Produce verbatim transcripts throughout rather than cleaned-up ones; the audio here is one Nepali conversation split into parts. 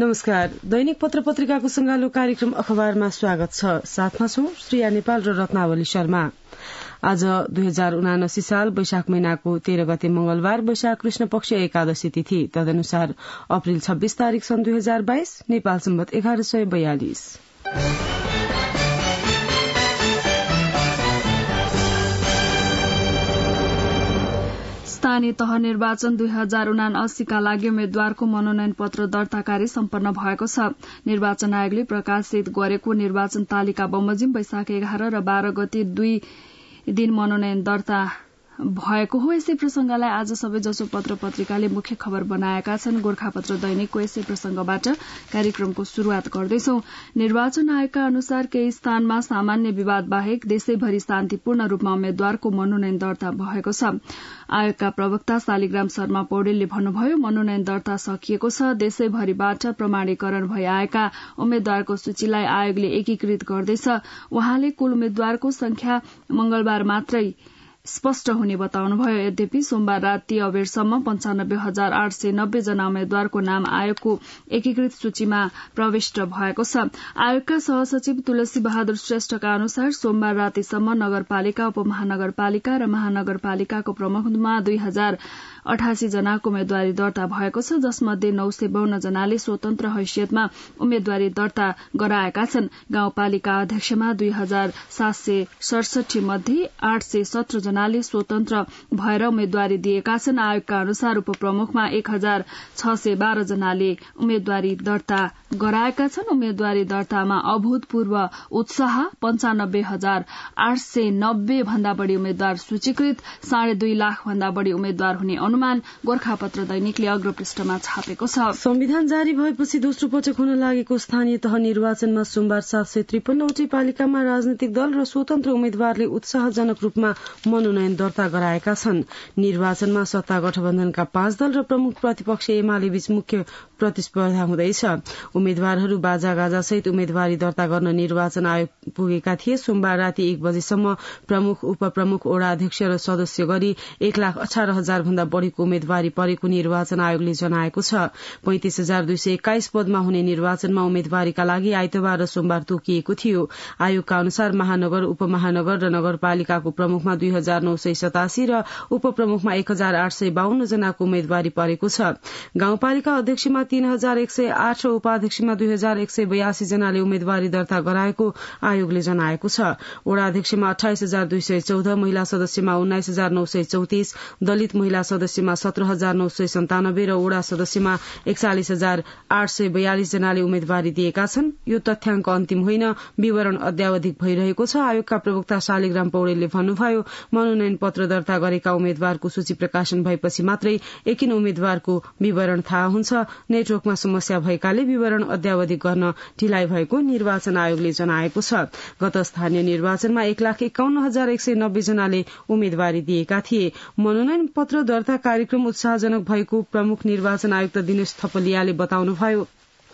नमस्कार। दैनिक पत्र पत्रिकाको संगालो कार्यक्रम अखबारमा स्वागत छ। साथमा छौं श्रेया नेपाल र रत्नावली शर्मा। आज दुई हजार उनासी साल वैशाख महिनाको तेह्र गते मंगलबार वैशाख कृष्ण पक्ष एकादशी तिथि, तदनुसार अप्रेल छब्बीस तारीक सन् दुई हजार बाइस, नेपाल सम्वत एघार सय बयालिस। स्थानीय तह निर्वाचन दुई हजार उनासीका लागि उम्मेद्वारको मनोनयन पत्र दर्ता कार्य सम्पन्न भएको छ। निर्वाचन आयोगले प्रकाशित गरेको निर्वाचन तालिका बमोजिम वैशाख एघार र बाह्र गते दुई दिन मनोनयन दर्ता भएको हो। यसै प्रसंगलाई आज सबैजसो पत्र पत्रिकाले मुख्य खबर बनाएका छन्। गोर्खापत्र दैनिकको यसै प्रसंगबाट कार्यक्रमको शुरूआत गर्दैछौ। निर्वाचन आयोगका अनुसार केही स्थानमा सामान्य विवाद बाहेक देशैभरि शान्तिपूर्ण रूपमा उम्मेद्वारको मनोनयन दर्ता भएको छ। आयोगका प्रवक्ता शालिग्राम शर्मा पौडेलले भन्नुभयो, मनोनयन दर्ता सकिएको छ। देशैभरिबाट प्रमाणीकरण भई आएका उम्मेद्वारको सूचीलाई आयोगले एकीकृत गर्दैछ। उहाँले कुल उम्मेद्वारको संख्या मंगलबार मात्रै स्पष्ट हुने बताउनुभयो। यद्यपि सोमबार राति अबेरसम्म पञ्चानब्बे हजार आठ सय नब्बे जना उम्मेद्वारको नाम आयोगको एकीकृत सूचीमा प्रविष्ट भएको छ। आयोगका सहसचिव तुलसी बहादुर श्रेष्ठका अनुसार सोमबार रातिसम्म नगरपालिका, उपमहानगरपालिका र महानगरपालिकाको प्रमुखमा दुई हजार अठासी जनाको उम्मेद्वारी दर्ता भएको छ, जसमध्ये नौ सय बाउन्न जनाले स्वतन्त्र हैसियतमा उम्मेद्वारी दर्ता गराएका छन्। गाउँपालिका अध्यक्षमा दुई हजार सात सय सडसठी मध्ये आठ सय सत्र जनाले स्वतन्त्र भएर उम्मेद्वारी दिएका छन्। आयोगका अनुसार उपप्रमुखमा एक हजार छ सय बाह्र जनाले उम्मेद्वारी दर्ता गराएका छन्। उम्मेद्वारी दर्तामा अभूतपूर्व उत्साह, पञ्चानब्बे हजार आठ सय नब्बे भन्दा बढ़ी उम्मेद्वार सूचीकृत, साढे दुई लाख भन्दा बढ़ी उम्मेद्वार हुने अनुमान गोर्खापत्र दैनिकले अग्रपृष्ठमा छापेको छ। संविधान जारी भएपछि दोस्रो पटक हुन लागेको स्थानीय तह निर्वाचनमा सोमबार सात सय त्रिपन्नवटै पालिकामा राजनैतिक दल र स्वतन्त्र उम्मेद्वारले उत्साहजनक रूपमा मनोनयन दर्ता गराएका छन्। निर्वाचनमा सत्ता गठबन्धनका पाँच दल र प्रमुख प्रतिपक्ष एमाले बीच मुख्य प्रतिस्पर्धा हुँदैछ। उम्मेद्वारहरू बाजागाजा सहित उम्मेद्वारी दर्ता गर्न निर्वाचन आयोग पुगेका थिए। सोमबार राति एक बजेसम्म प्रमुख, उपप्रमुख, वडा अध्यक्ष र सदस्य गरी एक लाख अठार हजार भन्दा बढ़ीको उम्मेद्वारी परेको निर्वाचन आयोगले जनाएको छ। पैंतिस हजार दुई सय एक्काइस पदमा हुने निर्वाचनमा उम्मेद्वारीका लागि आइतबार र सोमबार तोकिएको थियो। आयोगका अनुसार महानगर, उपमहानगर र नगरपालिकाको प्रमुखमा दुई हजार नौ सय सतासी र उपप्रमुखमा एक हजार आठ सय बाहन्न जनाको उम्मेद्वारी परेको छ। गाउँपालिका अध्यक्षमा तीन हजार एक सय आठ र उपाध्यक्षमा दुई हजार एक सय बयासी जनाले उम्मेद्वारी दर्ता गराएको आयोगले जनाएको छ। वडा अध्यक्षमा अठाइस हजार दुई सय चौध, महिला सदस्यमा उन्नाइस हजार नौ सय चौतिस, दलित महिला सदस्यमा सत्र हजार नौ सय सन्तानब्बे र वडा सदस्यमा एकचालिस हजार आठ सय बयालिस जनाले उम्मेद्वारी दिएका छन्। यो तथ्याङ्क अन्तिम होइन, विवरण अद्यावधिक भइरहेको छ। आयोगका प्रवक्ता शालिग्राम पौडेलले भन्नुभयो, मनोनयन पत्र दर्ता गरेका उम्मेद्वारको सूची प्रकाशन भएपछि मात्रै एकिन उम्मेद्वारको विवरण थाहा हुन्छ। नेटवर्कमा समस्या भएकाले विवरण अद्यावधिक गर्न ढिलाइ भएको निर्वाचन आयोगले जनाएको छ। गत स्थानीय निर्वाचनमा एक लाख एकाउन्न हजार एक सय नब्बे जनाले उम्मेद्वारी दिएका थिए। मनोनयन पत्र दर्ता कार्यक्रम उत्साहजनक भएको प्रमुख निर्वाचन आयुक्त दिनेश थपलियाले बताउनुभयो।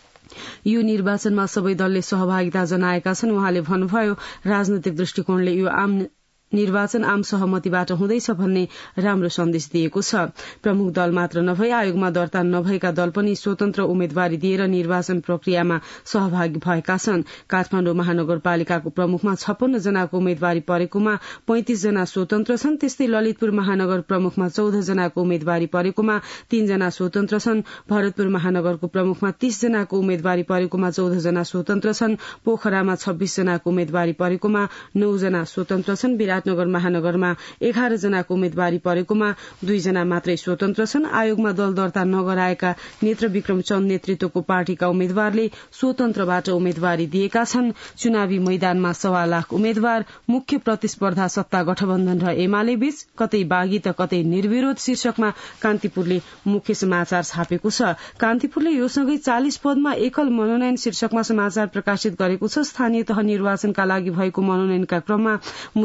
यो निर्वाचनमा सबै दलले सहभागिता जनाएका छन्। उहाँले भन्नुभयो, राजनैतिक दृष्टिकोणले यो आम निर्वाचन आम सहमतिबाट हुँदैछ भन्ने राम्रो सन्देश दिएको छ। प्रमुख दल मात्र नभई आयोगमा दर्ता नभएका दल पनि स्वतन्त्र उम्मेद्वारी दिएर निर्वाचन प्रक्रियामा सहभागी भएका छन्। काठमाडौँ महानगरपालिकाको प्रमुखमा छप्पन्न जनाको उम्मेद्वारी परेकोमा पैंतिस जना स्वतन्त्र छन्। त्यस्तै ललितपुर महानगर प्रमुखमा चौध जनाको उम्मेद्वारी परेकोमा तीन जना स्वतन्त्र छन्। भरतपुर महानगरको प्रमुखमा तीस जनाको उम्मेद्वारी परेकोमा चौध जना स्वतन्त्र छन्। पोखरामा छब्बीस जनाको उम्मेद्वारी परेकोमा नौ जना स्वतन्त्र छन्। विराटनगर महानगरमा एघार जनाको उम्मेद्वारी परेकोमा दुई जना मात्रै स्वतन्त्र छन्। आयोगमा दल दर्ता नगराएका नेत्र विक्रम चन्द नेतृत्वको पार्टीका उम्मेद्वारले स्वतन्त्रबाट उम्मेद्वारी दिएका छन्। चुनावी मैदानमा सवा लाख उम्मेद्वार, मुख्य प्रतिस्पर्धा सत्ता गठबन्धन र एमाले बीच, कतै बागी त कतै निर्विरोध शीर्षकमा कान्तिपुरले मुख्य समाचार छापेको छ। कान्तिपुरले यो सँगै चालिस पदमा एकल मनोनयन शीर्षकमा समाचार प्रकाशित गरेको छ। स्थानीय तह निर्वाचनका लागि भएको मनोनयनका क्रममा मुस्ताङमा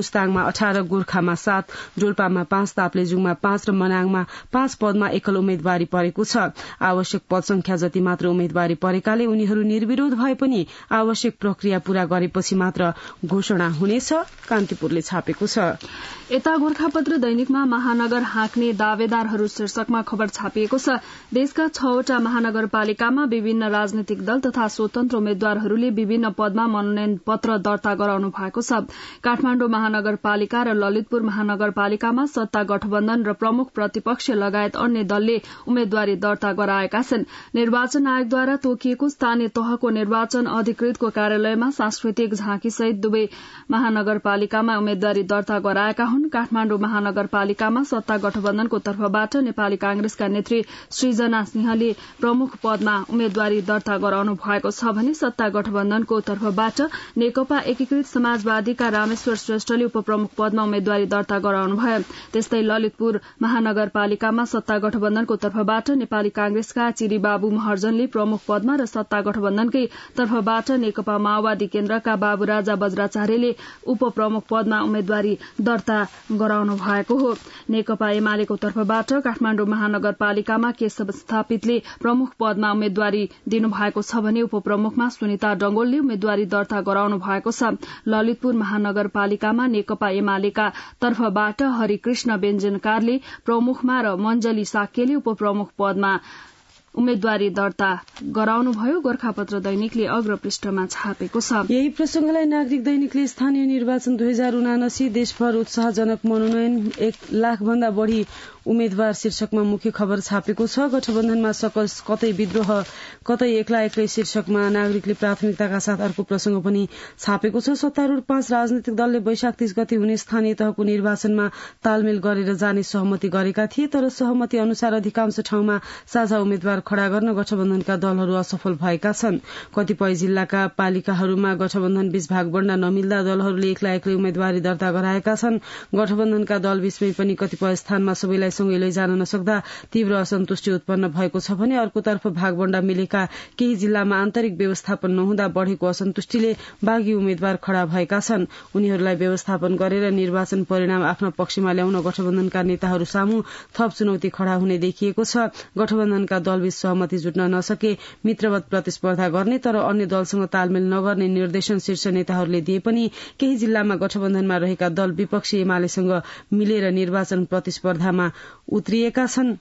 जिल्लामा अठार, गोर्खामा सात, डोल्पामा पाँच, ताप्लेजुङमा पाँच र मनाङमा पाँच पदमा एकल उम्मेद्वारी परेको छ। आवश्यक पद संख्या जति मात्र उम्मेद्वारी परेकाले उनीहरू निर्विरोध भए पनि आवश्यक प्रक्रिया पूरा गरेपछि मात्र घोषणा हुनेछ, कान्तिपुरले छापेको छ। यता गोर्खापत्र दैनिकमा महानगर हाँक्ने दावेदारहरू शीर्षकमा खबर छापिएको छ। देशका छवटा महानगरपालिकामा विभिन्न राजनैतिक दल तथा स्वतन्त्र उम्मेद्वारहरूले विभिन्न पदमा मनोनयन पत्र दर्ता गराउनु भएको छ। काठमाडौँ महानगरपालिका र ललितपुर महानगरपालिकामा सत्ता गठबन्धन र प्रमुख प्रतिपक्ष लगायत अन्य दलले उम्मेद्वारी दर्ता गराएका छन्। निर्वाचन आयोगद्वारा तोकिएको स्थानीय तहको निर्वाचन अधिकृतको कार्यालयमा सांस्कृतिक झाँकी सहित दुवै महानगरपालिकामा उम्मेद्वारी दर्ता गराएका हुन्। काठमाडौँ महानगरपालिकामा सत्ता गठबन्धनको तर्फबाट नेपाली कांग्रेसका नेत्री सृजना सिंहले प्रमुख पदमा उम्मेद्वारी दर्ता गराउनु भएको छ भने सत्ता गठबन्धनको तर्फबाट नेकपा एकीकृत समाजवादीका रामेश्वर श्रेष्ठले उपप्रमुख पदमा उम्मेद्वारी दर्ता गराउनु भयो। त्यस्तै ललितपुर महानगरपालिकामा सत्ता गठबन्धनको तर्फबाट नेपाली कांग्रेसका चिरीबाबु महर्जनले प्रमुख पदमा र सत्ता गठबन्धनकै तर्फबाट नेकपा माओवादी केन्द्रका बाबुराजा बज्राचार्यले उपप्रमुख पदमा उम्मेद्वारी दर्ता गराउनु भएको हो। नेकपा एमालेको तर्फबाट काठमाडौँ महानगरपालिकामा केशव स्थापितले प्रमुख पदमा उम्मेद्वारी दिनुभएको छ भने उपप्रमुखमा सुनिता डंगोलले उम्मेद्वारी दर्ता गराउनु भएको छ। ललितपुर महानगरपालिकामा नेकपा एमालेका तर्फबाट हरिकृष्ण व्यञ्जनकारले प्रमुखमा र मञ्जली साक्यले उपप्रमुख पदमा उम्मेद्वारी दर्ता गराउनुभयो। गोर्खापत्र दैनिकले अग्र पृष्ठमा छापेको छ। यही प्रसंगलाई नागरिक दैनिकले स्थानीय निर्वाचन दुई हजार उनासी देशभर उत्साहजनक मनोनयन एक लाख भन्दा बढ़ी उम्मेद्वार शीर्षकमा मुख्य खबर छापेको छ। गठबन्धनमा सकस कतै विद्रोह कतै एक्ला एक्लै शीर्षकमा नागरिकले प्राथमिकताका साथ अर्को प्रसंग पनि छापेको छ। सत्तारूढ़ पाँच राजनैतिक दलले वैशाख तीस गते हुने स्थानीय तहको निर्वाचनमा तालमेल गरेर जाने सहमति गरेका थिए, तर सहमति अनुसार अधिकांश ठाउँमा साझा उम्मेद्वार खड़ा गर्न गठबन्धनका दलहरू असफल भएका छन्। कतिपय जिल्लाका पालिकाहरूमा गठबन्धन बीच भागबण्डा नमिल्दा दलहरूले एक्ला एक्लै उम्मेद्वारी दर्ता गराएका छन्। गठबन्धनका दल बीचमै पनि कतिपय स्थानमा सबैलाई सँगै लैजान नसक्दा तीव्र असन्तुष्टि उत्पन्न भएको छ भने अर्कोतर्फ भागबण्डा मिलेका केही जिल्लामा आन्तरिक व्यवस्थापन नहुँदा बढ़ेको असन्तुष्टिले बागी उम्मेद्वार खड़ा भएका छन्। उनीहरूलाई व्यवस्थापन गरेर निर्वाचन परिणाम आफ्ना पक्षमा ल्याउन गठबन्धनका नेताहरू सामु थप चुनौती खड़ा हुने देखिएको छ। गठबन्धनका दलबीच सहमति जुट्न नसके मित्रवत प्रतिस्पर्धा गर्ने तर अन्य दलसँग तालमेल नगर्ने निर्देशन शीर्ष नेताहरूले दिए पनि केही जिल्लामा गठबन्धनमा रहेका दल विपक्षी एमालेसँग मिलेर निर्वाचन प्रतिस्पर्धामा उत्रिएका छन्।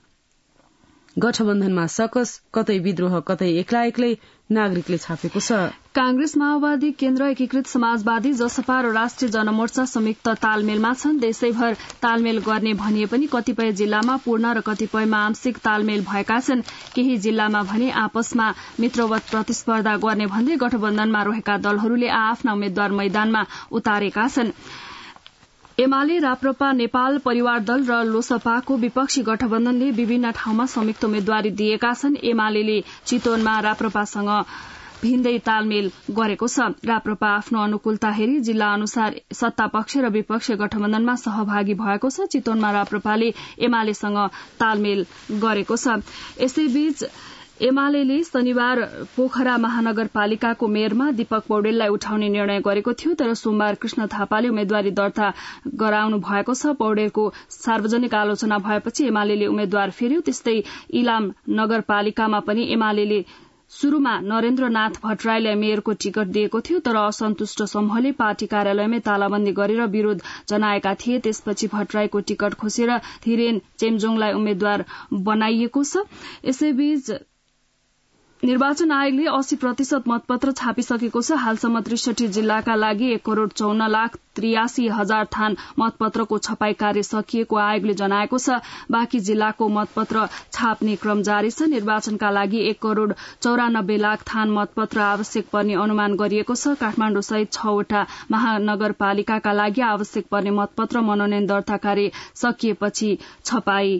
गठबन्धनमा सकस कतै विद्रोह कतै एक्ला एक्लै नागरिकले छापेको छ। कांग्रेस माओवादी केन्द्र एकीकृत समाजवादी जसपा र राष्ट्रिय जनमोर्चा संयुक्त तालमेलमा छन्। देशैभर तालमेल गर्ने भनिए पनि कतिपय जिल्लामा पूर्ण र कतिपयमा आंशिक तालमेल भएका छन्। केही जिल्लामा भने आपसमा मित्रवत प्रतिस्पर्धा गर्ने भन्दै गठबन्धनमा रहेका दलहरूले आआफ्ना उम्मेद्वार मैदानमा उतारेका छन्। एमाले, राप्रपा, नेपाल परिवार दल र लोसपाको विपक्षी गठबन्धनले विभिन्न ठाउँमा संयुक्त उम्मेद्वारी दिएका छन्। एमाले चितवनमा राप्रपासँग भिन्दै तालमेल गरेको छ। राप्रपा आफ्नो अनुकूलता हेरी जिल्ला अनुसार सत्तापक्ष र विपक्षी गठबन्धनमा सहभागी भएको छ। चितवनमा राप्रपाले एमालेसँग तालमेल गरेको छ। यसैबीच एमाले शनिबार पोखरा महानगरपालिकाको मेयरमा दीपक पौडेललाई उठाउने निर्णय गरेको थियो, तर सोमबार कृष्ण थापाले उम्मेद्वारी दर्ता गराउनु भएको छ। पौडेलको सार्वजनिक आलोचना भएपछि एमाले उम्मेद्वार फेर्यो। त्यस्तै इलाम नगरपालिकामा पनि एमाले शुरूमा नरेन्द्रनाथ भट्टराईलाई मेयरको टिकट दिएको थियो, तर असन्तुष्ट समूहले पार्टी कार्यालयमै तालाबन्दी गरेर विरोध जनाएका थिए। त्यसपछि भट्टराईको टिकट खोसेर धीरेन चेम्जोङलाई उम्मेद्वार बनाइएको छ। यसैबीच निर्वाचन आयोगले अस्सी प्रतिशत मतपत्र छापिसकेको छ। हालसम्म त्रिसठी जिल्लाका लागि एक करोड़ चौन्न लाख त्रियासी हजार थान मतपत्रको छपाई कार्य सकिएको आयोगले जनाएको छ। बाँकी जिल्लाको मतपत्र छाप्ने क्रम जारी छ। निर्वाचनका लागि एक करोड़ चौरानब्बे लाख थान मतपत्र आवश्यक पर्ने अनुमान गरिएको छ। काठमाडौँ सहित छवटा महानगरपालिकाका लागि आवश्यक पर्ने मतपत्र मनोनयन दर्ता कार्य सकिएपछि छपाई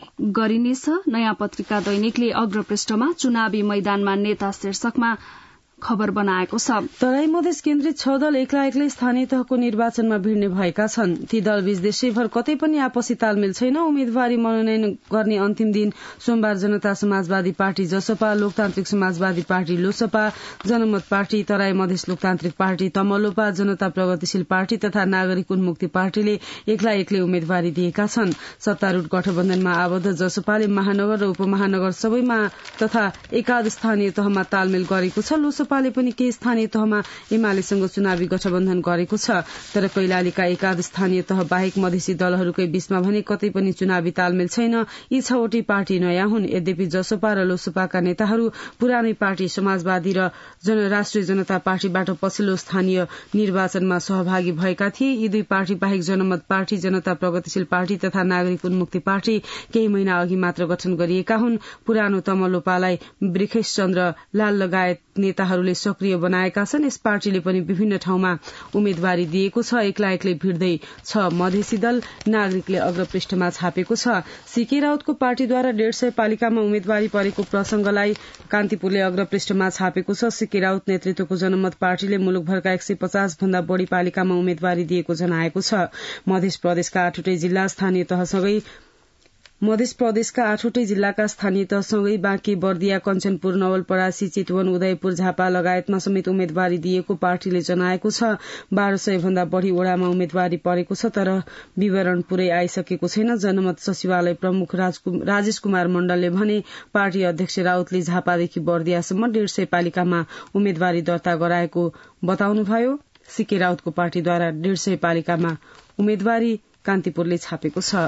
गरिनेछ। नयाँ पत्रिका दैनिकले अग्र पृष्ठमा चुनावी मैदानमा नेता शीर्षकमा खबर बनाएको छ। तराई मधेस केन्द्रित छ दल एक्ला एक्लै स्थानीय तहको निर्वाचनमा भिड्ने भएका छन्। ती दलबीच देशैभर कतै पनि आपसी तालमेल छैन। उम्मेद्वारी मनोनयन गर्ने अन्तिम दिन सोमबार जनता समाजवादी पार्टी जसपा, लोकतान्त्रिक समाजवादी पार्टी लोसपा, जनमत पार्टी, तराई मधेस लोकतान्त्रिक पार्टी तमलोपा, जनता प्रगतिशील पार्टी तथा नागरिक उन्मुक्ति पार्टीले एक्ला एक्लै उम्मेद्वारी दिएका छन्। सत्तारूढ़ गठबन्धनमा आबद्ध जसपाले महानगर र उपमहानगर सबैमा तथा एकाध स्थानीय तहमा तालमेल गरेको छ। लोसपाले पनि केही स्थानीय तहमा एमालेसँग चुनावी गठबन्धन गरेको छ। तर कैलालीका एकाध स्थानीय तह बाहेक मधेसी दलहरूकै बीचमा भने कतै पनि चुनावी तालमेल छैन। यी छवटै पार्टी नयाँ हुन्। यद्यपि जसपा र लोसपाका नेताहरू पुरानै पार्टी समाजवादी र जन राष्ट्रिय जनता पार्टीबाट पछिल्लो स्थानीय निर्वाचनमा सहभागी भएका थिए। यी दुई पार्टी बाहेक जनमत पार्टी, जनता प्रगतिशील पार्टी तथा नागरिक उन्मुक्ति पार्टी केही महिना अघि मात्र गठन गरिएका हुन्। पुरानो तमलोपालाई वृखेश चन्द्र लाल लगायत नेताहरूले सक्रिय बनाएका छन्। यस पार्टीले पनि विभिन्न ठाउँमा उम्मेद्वारी दिएको छ। एक्ला एक्लै भिड्दै छ मधेसी दल, नागरिकले अग्रपृष्ठमा छापेको छ। सीके राउतको पार्टीद्वारा डेढ़ सय पालिकामा उम्मेद्वारी परेको प्रसंगलाई कान्तिपुरले अग्रपृष्ठमा छापेको छ। सीके राउत नेतृत्वको जनमत पार्टीले मुलुकभरका एक सय पचास भन्दा बढ़ी पालिकामा उम्मेद्वारी दिएको जनाएको छ। मध्य प्रदेशका आठवटै जिल्ला स्थानीय तहसँगै मध्य प्रदेशका आठवटै जिल्लाका स्थानीय तहसँगै बाँकी, बर्दिया, कञ्चनपुर, नवलपरासी, चितवन, उदयपुर, झापा लगायतमा समेत उम्मेद्वारी दिएको पार्टीले जनाएको छ। बाह्र सय भन्दा बढ़ी वडामा उम्मेद्वारी परेको छ, तर विवरण पूरै आइसकेको छैन। जनमत सचिवालय प्रमुख राजेश कुमार मण्डलले भने पार्टी अध्यक्ष राउतले झापादेखि बर्दियासम्म डेढ़ सय पालिकामा उम्मेद्वारी दर्ता गराएको बताउनुभयो। सीके राउतको पार्टीद्वारा डेढ़ सय पालिकामा उम्मेद्वारी कान्तिपुरले छापेको छ।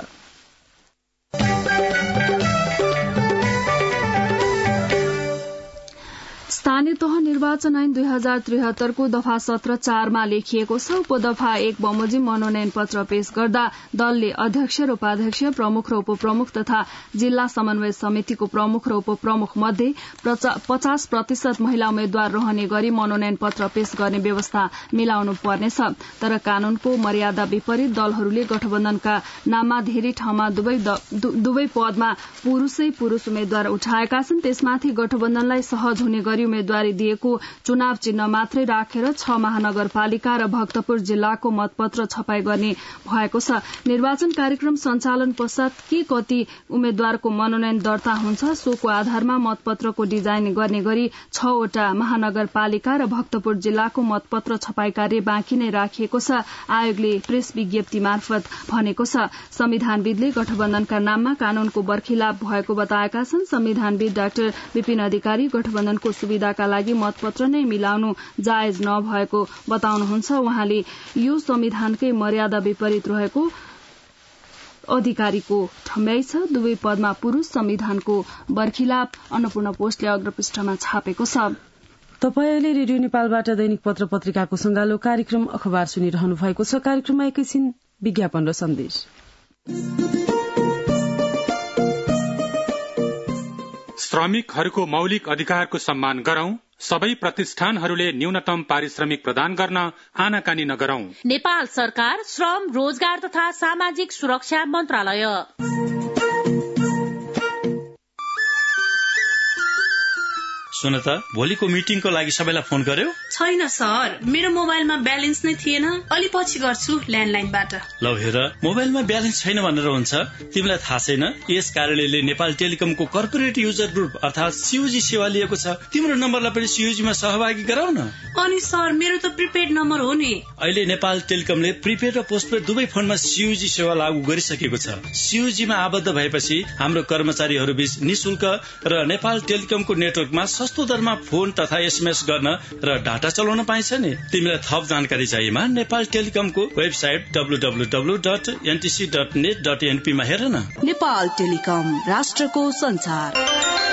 स्थानीय तह निर्वाचन ऐन दुई हजार त्रिहत्तरको दफा सत्र चारमा लेखिएको छ। उपदफा एक बमोजिम मनोनयन पत्र पेश गर्दा दलले अध्यक्ष र उपाध्यक्ष, प्रमुख र उपप्रमुख तथा जिल्ला समन्वय समितिको प्रमुख र उपप्रमुख मध्ये पचास प्रतिशत महिला उम्मेद्वार रहने गरी मनोनयन पत्र पेश गर्ने व्यवस्था मिलाउनु पर्नेछ। तर कानूनको मर्यादा विपरीत दलहरूले गठबन्धनका नाममा धेरै ठाउँमा दुवै दुवै पदमा पुरूषै पुरूष उम्मेद्वार उठाएका छन्। त्यसमाथि गठबन्धनलाई सहज हुने गरी उम्मेद्वारी दिएको चुनाव चिन्ह मात्रै राखेर छ महानगरपालिका र भक्तपुर जिल्लाको मतपत्र छपाई गर्ने भएको छ। निर्वाचन कार्यक्रम सञ्चालन पश्चात के कति उम्मेद्वारको मनोनयन दर्ता हुन्छ सोको आधारमा मतपत्रको डिजाइन गर्ने गरी छवटा महानगरपालिका र भक्तपुर जिल्लाको मतपत्र छपाई कार्य बाँकी नै राखिएको छ। आयोगले प्रेस विज्ञप्ति मार्फत भनेको छ। संविधानविदले गठबन्धनका नाममा कानूनको बर्खिलाप भएको बताएका छन्। संविधानविद डाक्टर विपिन अधिकारी गठबन्धनको सुविधाका लागि मतपत्र नै मिलाउनु जायज नभएको बताउनुहुन्छ। उहाँले यो संविधानकै मर्यादा विपरीत रहेको अधिकारीको ठम्याइ छ। दुवै पदमा पुरूष संविधानको बर्खिलाप अन्नपूर्ण पोस्टले अग्रपृष्ठमा छापेको छ। तपाईले रेडियो नेपालबाट दैनिक पत्र पत्रिकाको संगालो कार्यक्रम अखबार सुनिरहनु भएको छ। कार्यक्रममा एकैछिन विज्ञापन र सन्देश। श्रमिकहरूको मौलिक अधिकारको सम्मान गरौं। सबै प्रतिष्ठानहरूले न्यूनतम पारिश्रमिक प्रदान गर्न आनाकानी नगरौं। नेपाल सरकार श्रम, रोजगार तथा सामाजिक सुरक्षा मन्त्रालय। सुन त, भोलिको मिटिङको लागि सबैलाई फोन गर्यो? छैन सर, मेरो मोबाइलमा ब्यालेन्स नै थिएन। अलि पछि गर्छु ल्यान्डलाइनबाट। ल हेर, मोबाइलमा ब्यालेन्स छैन भनेर हुन्छ? तिमीलाई थाहा छैन यस कार्यालयले नेपाल टेलिकमको कर्पोरेट युजर ग्रुप अर्थात सीयूजी सेवा लिएको छ। तिम्रो नम्बरलाई पनि सीयूजीमा सहभागी गराउ न। अनि सर, मेरो त प्रिपेड नम्बर हो नि। अहिले नेपाल टेलिकमले प्रिपेड र पोस्टपेड दुवै फोनमा सीयूजी सेवा लागू गरिसकेको छ। सीयूजीमा आबद्ध भएपछि हाम्रो कर्मचारीहरू बीच निशुल्क र नेपाल टेलिकमको नेटवर्कमा सस्तो दरमा फोन तथा एसएमएस गर्न र डाटा चलाउन पाइन्छ नि। तिमीलाई थप जानकारी चाहिएमा Nepal टेलिकमको website W W W dot NTC dot net dot NP मा हेर न। नेपाल टेलिकम, राष्ट्रको संचार।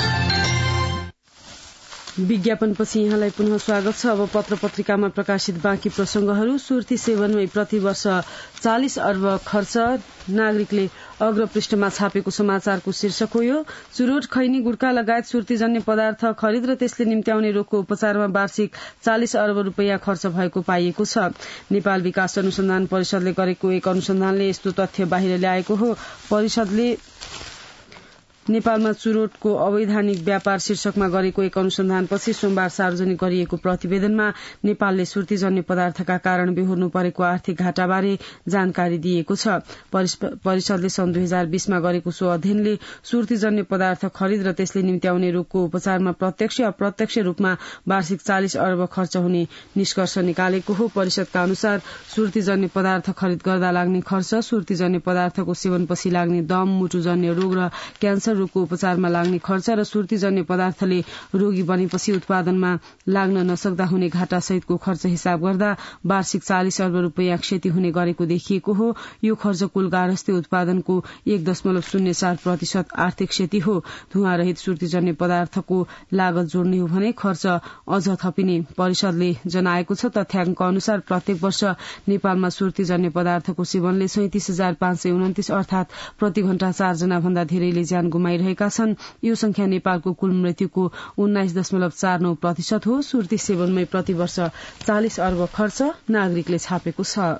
विज्ञापनपछि यहाँलाई पुनः स्वागत छ। अब पत्र पत्रिकामा प्रकाशित बाँकी प्रसंगहरू। सुर्ती सेवनमै प्रतिवर्ष चालिस अर्ब खर्च, नागरिकले अग्रपृष्ठमा छापेको समाचारको शीर्षक हो यो। चुरोट, खैनी, गुड्का लगायत सुर्तीजन्य पदार्थ खरिद र त्यसले निम्त्याउने रोगको उपचारमा वार्षिक चालिस अर्ब रूपियाँ खर्च भएको पाइएको छ। नेपाल विकास अनुसन्धान परिषदले गरेको एक अनुसन्धानले यस्तो तथ्य बाहिर ल्याएको हो। परिषदले नेपालमा चुरोटको अवैधानिक व्यापार शीर्षकमा गरेको एक अनुसन्धानपछि सोमबार सार्वजनिक गरिएको प्रतिवेदनमा नेपालले सुर्तीजन्य पदार्थका कारण बेहोर्नु परेको आर्थिक घाटाबारे जानकारी दिएको छ। परिषदले सन् दुई हजार बीसमा गरेको सो अध्ययनले सुर्तीजन्य पदार्थ खरिद र त्यसले निम्त्याउने रोगको उपचारमा प्रत्यक्ष अप्रत्यक्ष रूपमा वार्षिक चालिस अर्ब खर्च हुने निष्कर्ष निकालेको हो। परिषदका अनुसार सुर्तीजन्य पदार्थ खरिद गर्दा लाग्ने खर्च, सुर्तीजन्य पदार्थको सेवनपछि लाग्ने दम, मुटुजन्य रोग र क्यान्सर रोगको उपचारमा लाग्ने खर्च र सुर्तीजन्य पदार्थले रोगी बनेपछि उत्पादनमा लाग्न नसक्दा हुने घाटा सहितको खर्च हिसाब गर्दा वार्षिक चालिस अर्ब रूपियाँ क्षति हुने गरेको देखिएको हो। यो खर्च कुल गारस्थे उत्पादनको एक दशमलव शून्य चार प्रतिशत आर्थिक क्षति हो। धुवा रहित सुर्तीजन्य पदार्थको लागत जोड्ने हो भने खर्च अझ थपिने परिषदले जनाएको छ। तथ्याङ्क अनुसार प्रत्येक वर्ष नेपालमा सुर्तीजन्य पदार्थको सेवनले सैंतिस हजार पाँच सय उन्तिस अर्थात प्रति घण्टा चारजना भन्दा धेरैले ज्यान गुमाइरहेका छन्। यो संख्या नेपालको कुल मृत्युको उन्नाइस दशमलव चार नौ प्रतिशत हो। सुर्ती सेवनमै प्रति वर्ष चालिस अर्ब खर्च नागरिकले छापेको छ।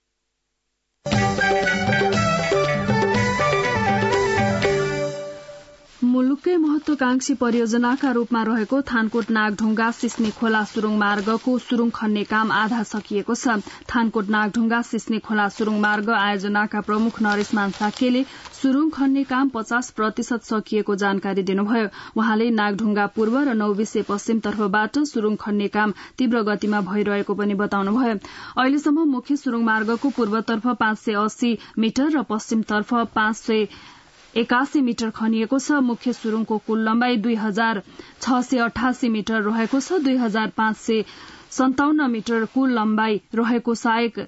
मुलुककै महत्वाकांक्षी परियोजनाका रूपमा रहेको थानकोट नागढुङ्गा सिस्ने खोला सुरुङ मार्गको सुरुङ खन्ने काम आधा सकिएको छ। थानकोट नागढुङ्गा सिस्ने खोला सुरुङ मार्ग आयोजनाका प्रमुख नरेशमान साक्यले सुरुङ खन्ने काम पचास प्रतिशत सकिएको जानकारी दिनुभयो। उहाँले नागढुङ्गा पूर्व र नौबिसे पश्चिम तर्फबाट सुरुङ खन्ने काम तीव्र गतिमा भइरहेको पनि बताउनुभयो। अहिलेसम्म मुख्य सुरुङ मार्गको पूर्वतर्फ पाँच सय अस्सी मिटर र पश्चिमतर्फ पाँच सय एकासी मिटर खनिएको छ। मुख्य सुरुङको कुल लम्बाई दुई हजार छ सय अठासी मिटर रहेको छ। दुई हजार पाँच सय सन्ताउन्न मिटर कुल लम्बाई रहेको सहायक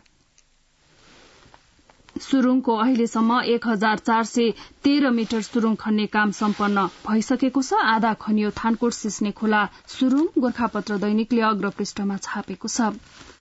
सुरुङको अहिलेसम्म एक हजार चार सय तेह्र मिटर सुरुङ खन्ने काम सम्पन्न भइसकेको छ। आधा खनियो थानकोट सिस्ने खोला सुरुङ, गोर्खापत्र दैनिकले अग्रपृष्ठमा छापेको छ।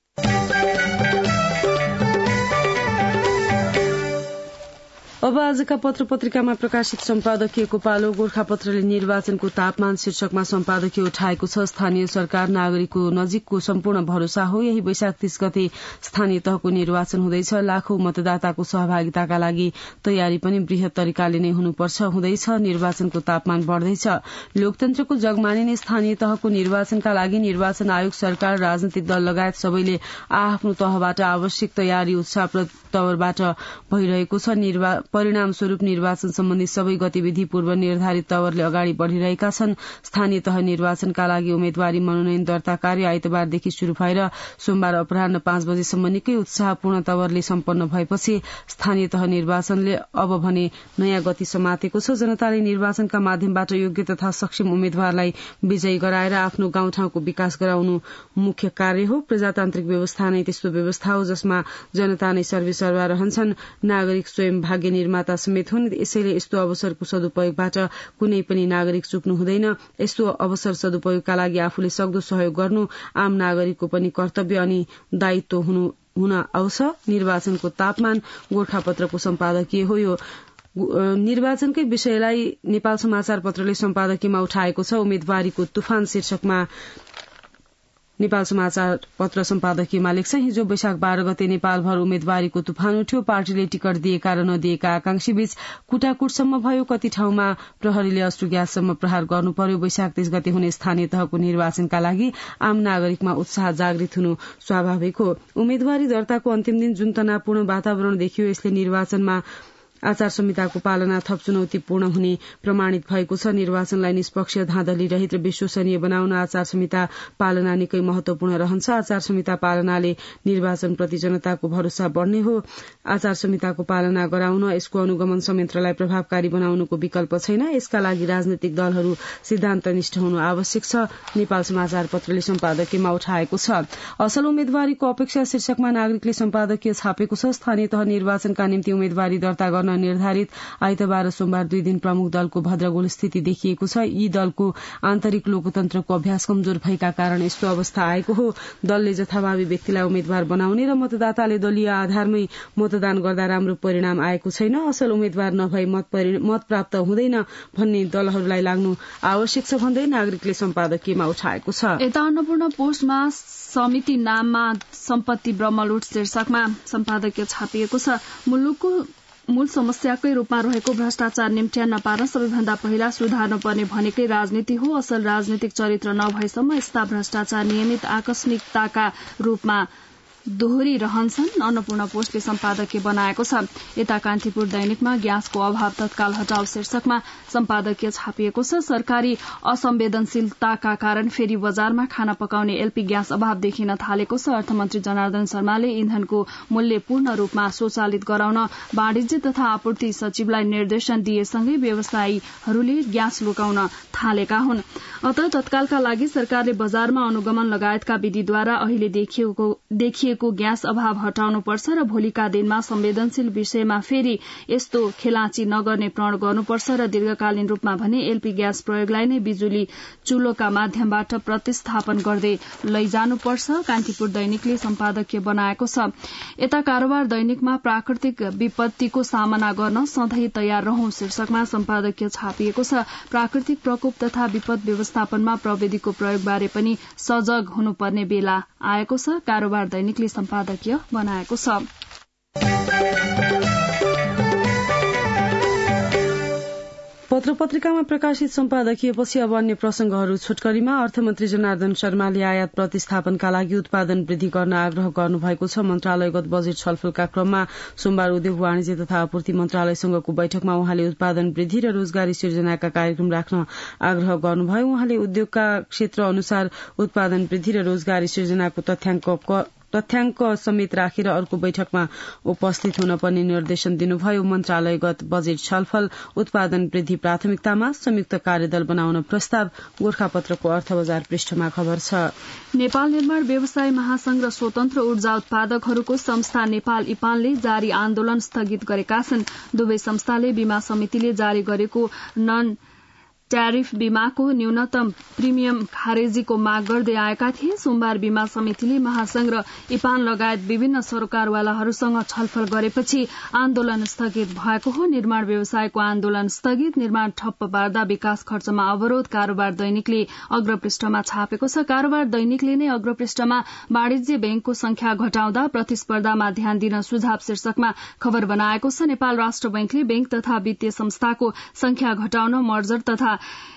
अब आजका पत्र पत्रिकामा प्रकाशित सम्पादकीयको पालो। गोर्खापत्रले निर्वाचनको तापमान शीर्षकमा सम्पादकीय उठाएको छ। स्थानीय सरकार नागरिकको नजिकको सम्पूर्ण भरोसा हो। यही वैशाख तीस गते स्थानीय तहको निर्वाचन हुँदैछ। लाखौं मतदाताको सहभागिताका लागि तयारी पनि वृहत तरिकाले नै हुनुपर्छ हुँदैछ। निर्वाचनको तापमान बढ्दैछ। लोकतन्त्रको जग मानिने स्थानीय तहको निर्वाचनका लागि निर्वाचन आयोग, सरकार, राजनैतिक दल लगायत सबैले आफ्नो तहबाट आवश्यक तयारी उत्साह तवरबाट भइरहेको छ। परिणाम स्वरूप निर्वाचन सम्बन्धी सबै गतिविधि पूर्व निर्धारित तवरले अगाडि बढ़िरहेका छन्। स्थानीय तह निर्वाचनका लागि उम्मेद्वारी मनोनयन दर्ता कार्य आइतबारदेखि शुरू भएर सोमबार अपराह्न पाँच बजेसम्म निकै उत्साहपूर्ण तवरले सम्पन्न भएपछि स्थानीय तह निर्वाचनले अब भने नयाँ गति समातेको छ। जनताले निर्वाचनका माध्यमबाट योग्य तथा सक्षम उम्मेद्वारलाई विजयी गराएर आफ्नो गाउँठाउँको विकास गराउनु मुख्य कार्य हो। प्रजातान्त्रिक व्यवस्था नै त्यस्तो व्यवस्था हो जसमा जनता नै सर्वेसर्वा रहन्छन्, नागरिक स्वयं भाग्य निर्माता समेत हुन्। यसैले यस्तो अवसरको सदुपयोगबाट कुनै पनि नागरिक चुक्नु हुँदैन। यस्तो अवसर सदुपयोगका लागि आफूले सक्दो सहयोग गर्नु आम नागरिकको पनि कर्तव्य अनि दायित्व हुनु हुन आउँछ। निर्वाचनको तापमान गोर्खापत्रको सम्पादकीय हो। यो निर्वाचनकै विषयलाई नेपाल समाचार पत्रले सम्पादकीयमा उठाएको छ। उम्मेद्वारीको तुफान शीर्षकमा नेपाल समाचार पत्र सम्पादकीयमा लेख्छ, हिजो वैशाख बाह्र गते नेपालभर उम्मेद्वारीको तुफान उठ्यो। पार्टीले टिकट दिएका र नदिएका आकांक्षी बीच कुटाकुटसम्म भयो। कति ठाउँमा प्रहरीले अश्रु ग्याससम्म प्रहार गर्नु पर्यो। वैशाख तीस गते हुने स्थानीय तहको निर्वाचनका लागि आम नागरिकमा उत्साह जागृत हुनु स्वाभाविक हो। उम्मेद्वारी दर्ताको अन्तिम दिन जुन तनावपूर्ण वातावरण देखियो, यसले निर्वाचनमा आचार संहिताको पालना थप चुनौतीपूर्ण हुने प्रमाणित भएको छ। निर्वाचनलाई निष्पक्ष, धाँधली रहित र विश्वसनीय बनाउन आचार संहिता पालना निकै महत्वपूर्ण रहन्छ। आचार संहिता पालनाले निर्वाचनप्रति जनताको भरोसा बढ़ने हो। आचार संहिताको पालना गराउन यसको अनुगमन संयन्त्रलाई प्रभावकारी बनाउनुको विकल्प छैन। यसका लागि राजनैतिक दलहरू सिद्धान्तनिष्ठ हुनु आवश्यक छ। नेपाल समाचार पत्रले सम्पादकीयमा उठाएको छ। असल उम्मेद्वारीको अपेक्षा शीर्षकमा नागरिकले सम्पादकीय छापेको छ। स्थानीय तह निर्वाचनका निम्ति उम्मेद्वारी दर्ता गर्न निर्धारित आइतबार र सोमबार दुई दिन प्रमुख दलको भद्रगोल स्थिति देखिएको छ। यी दलको आन्तरिक लोकतन्त्रको अभ्यास कमजोर भएका कारण यस्तो अवस्था आएको हो। दलले जथाभावी व्यक्तिलाई उम्मेद्वार बनाउने र मतदाताले दलीय आधारमै मतदान गर्दा राम्रो परिणाम आएको छैन। असल उम्मेद्वार नभई मत प्राप्त हुँदैन भन्ने दलहरूलाई लाग्नु आवश्यक छ भन्दै नागरिकले सम्पादकीयमा उठाएको छ। यता अन्नपूर्ण पोस्टमा समिति नाममा सम्पत्ति ब्रह्मलुट शीर्षकमा सम्पादकीय छापिएको छ। मुलुकको मूल समस्याकै रूपमा रहेको भ्रष्टाचार निम्त्यान्न पार्न सबैभन्दा पहिला सुधार्नुपर्ने भनेकै राजनीति हो। असल राजनीतिक चरित्र नभएसम्म यस्ता भ्रष्टाचार नियमित आकस्मिकताका रूपमा दोहोरी रहन्छन्। अन्नपूर्ण पोस्टले सम्पादकीय बनाएको छ। यता कान्तिपुर दैनिकमा ग्यासको अभाव तत्काल हटाउ शीर्षकमा सम्पादकीय छापिएको छ। सरकारी असंवेदनशीलताका कारण फेरि बजारमा खाना पकाउने एलपी ग्यास अभाव देखिन थालेको छ। अर्थमन्त्री जनार्दन शर्माले इन्धनको मूल्य पूर्ण रूपमा स्वचालित गराउन वाणिज्य तथा आपूर्ति सचिवलाई निर्देशन दिएसँगै व्यवसायीहरूले ग्यास लुकाउन थालेका हुन्। अत तत्कालका लागि सरकारले बजारमा अनुगमन लगायतका विधिद्वारा अहिले देखिएको ग्यास अभाव हटाउनुपर्छ र भोलिका दिनमा संवेदनशील विषयमा फेरि यस्तो खेलाँची नगर्ने प्रण गर्नुपर्छ र दीर्घकालीन रूपमा भने एलपी ग्यास प्रयोगलाई नै बिजुली चुलोका माध्यमबाट प्रतिस्थापन गर्दै लैजानुपर्छ। कान्तिपुर दैनिकले सम्पादकीय बनाएको छ। यता कारोबार दैनिकमा प्राकृतिक विपत्तिको सामना गर्न सधैँ तयार रहौं शीर्षकमा सम्पादकीय छापिएको छ। प्राकृतिक प्रकोप तथा विपद व्यवस्थापनमा प्रविधिको प्रयोगबारे पनि सजग हुनुपर्ने बेला आएको छ। कारोबार दैनिकले सम्पादकीय बनाएको छ। पत्र पत्रिकामा प्रकाशित सम्पादकीयपछि अब अन्य प्रसंगहरू छोटकरीमा। अर्थमन्त्री जनार्दन शर्माले आयात प्रतिस्थापनका लागि उत्पादन वृद्धि गर्न आग्रह गर्नुभएको छ। मन्त्रालयगत बजेट छलफलका क्रममा सोमबार उद्योग वाणिज्य तथा आपूर्ति मन्त्रालयसँगको बैठकमा उहाँले उत्पादन वृद्धि र रोजगारी सिर्जनाका कार्यक्रम राख्न आग्रह गर्नुभयो। उहाँले उद्योगका क्षेत्र अनुसार उत्पादन वृद्धि र रोजगारी सिर्जनाको तथ्याङ्क तथ्याङ्क समेत राखेर अर्को बैठकमा उपस्थित हुन पर्ने निर्देशन दिनुभयो। मन्त्रालयगत बजेट छलफल, उत्पादन वृद्धि प्राथमिकतामा संयुक्त कार्यदल बनाउन प्रस्ताव, गोर्खापत्रको अर्थ बजार पृष्ठमा खबर छ। नेपाल निर्माण व्यवसाय महासंघ र स्वतन्त्र ऊर्जा उत्पादकहरूको संस्था नेपाल इपानले जारी आन्दोलन स्थगित गरेका छन्। दुवै संस्थाले बीमा समितिले जारी गरेको नन ट्यारिफ बीमाको न्यूनतम प्रिमियम खारेजीको माग गर्दै आएका थिए। सोमबार बीमा समितिले महासंघ र इपान लगायत विभिन्न सरकारवालाहरूसँग छलफल गरेपछि आन्दोलन स्थगित भएको हो। निर्माण व्यवसायको आन्दोलन स्थगित, निर्माण ठप्प पार्दा विकास खर्चमा अवरोध, कारोबार दैनिकले अग्रपृष्ठमा छापेको छ। कारोबार दैनिकले नै अग्रपृष्ठमा वाणिज्य बैंकको संख्या घटाउँदा प्रतिस्पर्धामा ध्यान दिन सुझाव शीर्षकमा खबर बनाएको छ। नेपाल राष्ट्र बैंकले बैंक तथा वित्तीय संस्थाको संख्या घटाउन मर्जर तथा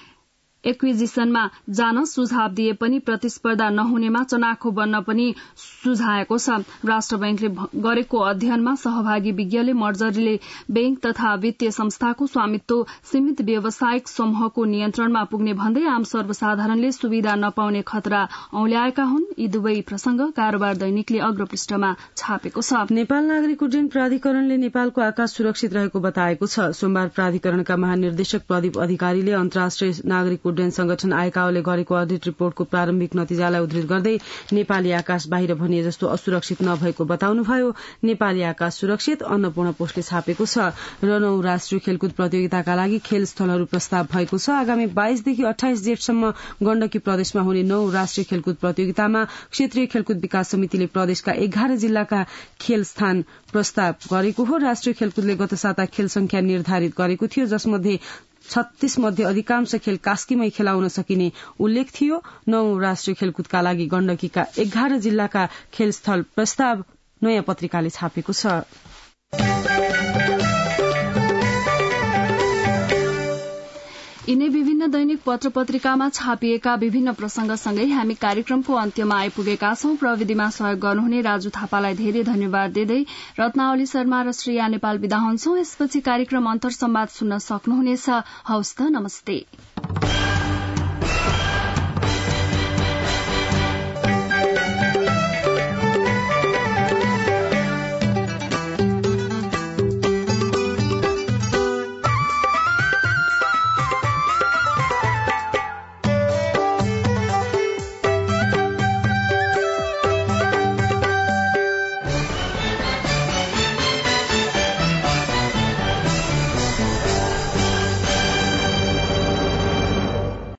एक्विजिशनमा जान सुझाव दिए पनि प्रतिस्पर्धा नहुनेमा चनाखो बन्न पनि सुझाएको छ। राष्ट्र बैंकले गरेको अध्ययनमा सहभागी विज्ञले मर्जरले बैंक तथा वित्तीय संस्थाको स्वामित्व सीमित व्यावसायिक समूहको नियन्त्रणमा पुग्ने भन्दै आम सर्वसाधारणले सुविधा नपाउने खतरा औल्याएका हुन्। यी दुवै प्रसंग कारोबार दैनिकले अग्रपृष्ठमा छापेको छ। नेपाल नागरिक उड्डयन प्राधिकरणले नेपालको आकाश सुरक्षित रहेको बताएको छ। सोमबार प्राधिकरणका महानिर्देशक प्रदीप अधिकारीले अन्तर्राष्ट्रिय नागरिक उड्डयन संगठन आइकाओले गरेको अडिट रिपोर्टको प्रारम्भिक नतिजालाई उद्धृत गर्दै नेपाली आकाश बाहिर भने जस्तो असुरक्षित नभएको बताउनुभयो। नेपाली आकाश सुरक्षित, अन्नपूर्ण पोस्टले छापेको छ। र नौ राष्ट्रिय खेलकुद प्रतियोगिताका लागि खेल स्थलहरू प्रस्ताव भएको छ। आगामी बाइसदेखि अठाइस जेठसम्म गण्डकी प्रदेशमा हुने नौ राष्ट्रिय खेलकुद प्रतियोगितामा क्षेत्रीय खेलकुद विकास समितिले प्रदेशका एघार जिल्लाका खेल स्थान प्रस्ताव गरेको हो। राष्ट्रिय खेलकुदले गत साता खेल संख्या निर्धारित गरेको थियो, जसमध्ये छत्तीस मध्ये अधिकांश खेल कास्कीमै खेलाउन सकिने उल्लेख थियो। नौ राष्ट्रिय खेलकुदका लागि गण्डकीका एघार जिल्लाका खेलस्थल प्रस्ताव नयाँ पत्रिकाले छापेको छ। यिनै विभिन्न दैनिक पत्र पत्रिकामा छापिएका विभिन्न प्रसंगसँगै हामी कार्यक्रमको अन्त्यमा आइपुगेका छौं। प्रविधिमा सहयोग गर्नुहुने राजु थापालाई धेरै धन्यवाद दिँदै रत्नावली शर्मा र श्रेया नेपाल विदा हुन्छौं। यसपछि कार्यक्रम अन्तर संवाद सुन्न सक्नुहुनेछ। हवस् त, नमस्ते।